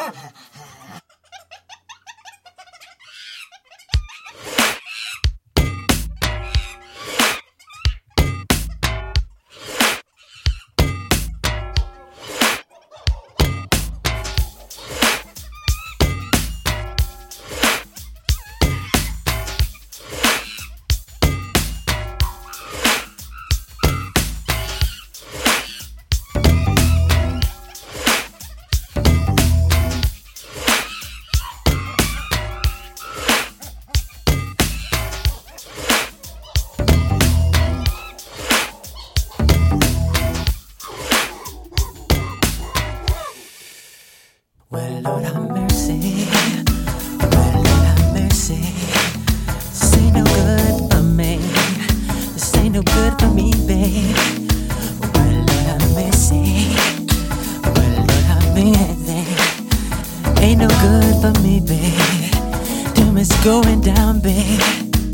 Well, Lord have mercy. Well, Lord have mercy. This ain't no good for me. This ain't no good for me, babe. Well, Lord have mercy. Well, Lord have mercy. Ain't no good for me, babe. Doom is going down, babe.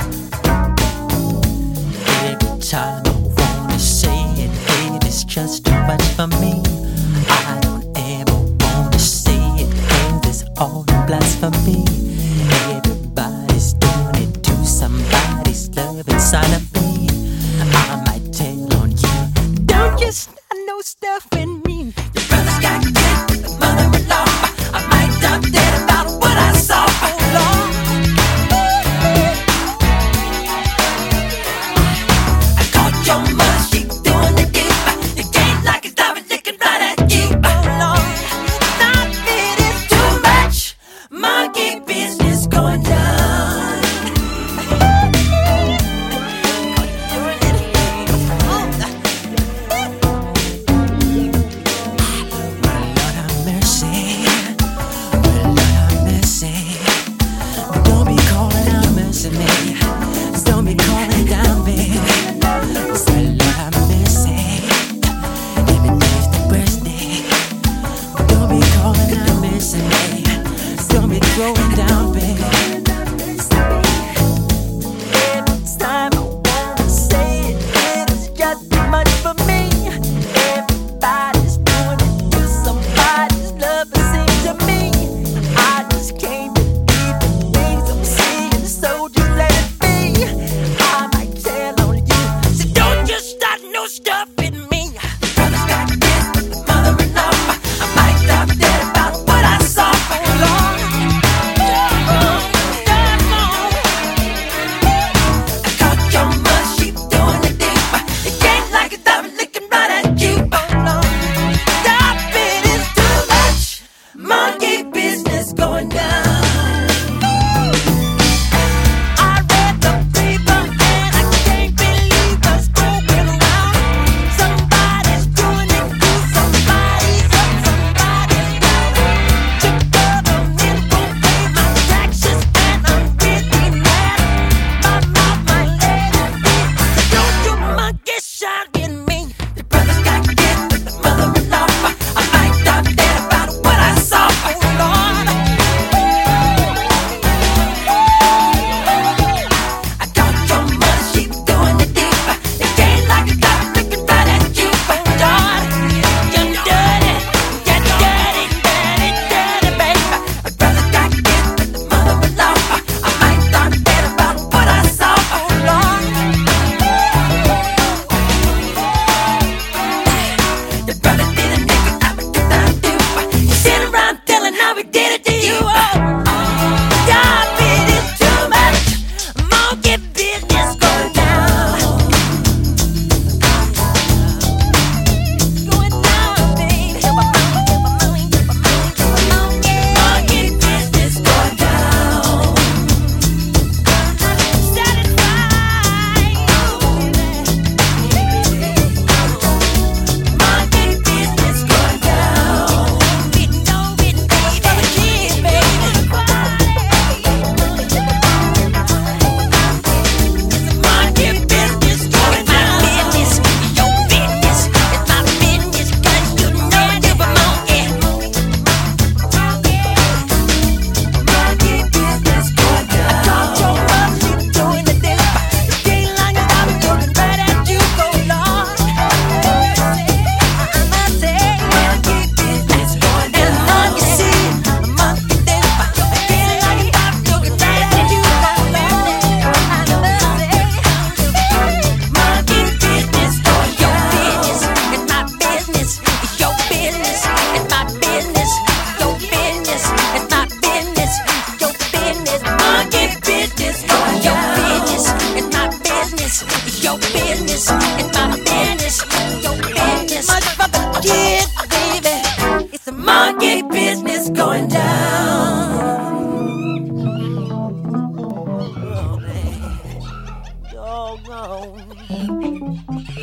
Every time I wanna say it, babe, it's just too much for me. I don't ever wanna say it, 'cause it's all blasphemy. Everybody's doing it to somebody's love inside of me. I might tell on you, don't you start no stuff in me. Your brother's got kids with the mother-in-law. I might drop dead about what I saw. Oh Lord, I caught your mother, she doing the deep. You can't like it, stop it, looking right at you. Oh Lord, stop it, it's too much. Monkey business going down. Well, Lord have mercy. Well, Lord have mercy. But don't be calling out mercy, me. Don't be calling down, baby. Well, Lord have mercy. Every day's the birthday. But don't be calling out mercy, me. Don't be throwing down, baby. Every time I wanna say it, it's just too much for me. Everybody's doing it to somebody's love, it seems to me. I just can't believe the things I'm seeing, so just let it be. I might tell on you, so don't just start no stuff in me. Brother's got kids with the mother-in-law. I might drop dead about what I saw. Oh Lord, Your business is my business. Your business much for the kids, baby. It's a monkey business going down. Oh, man. Doggone.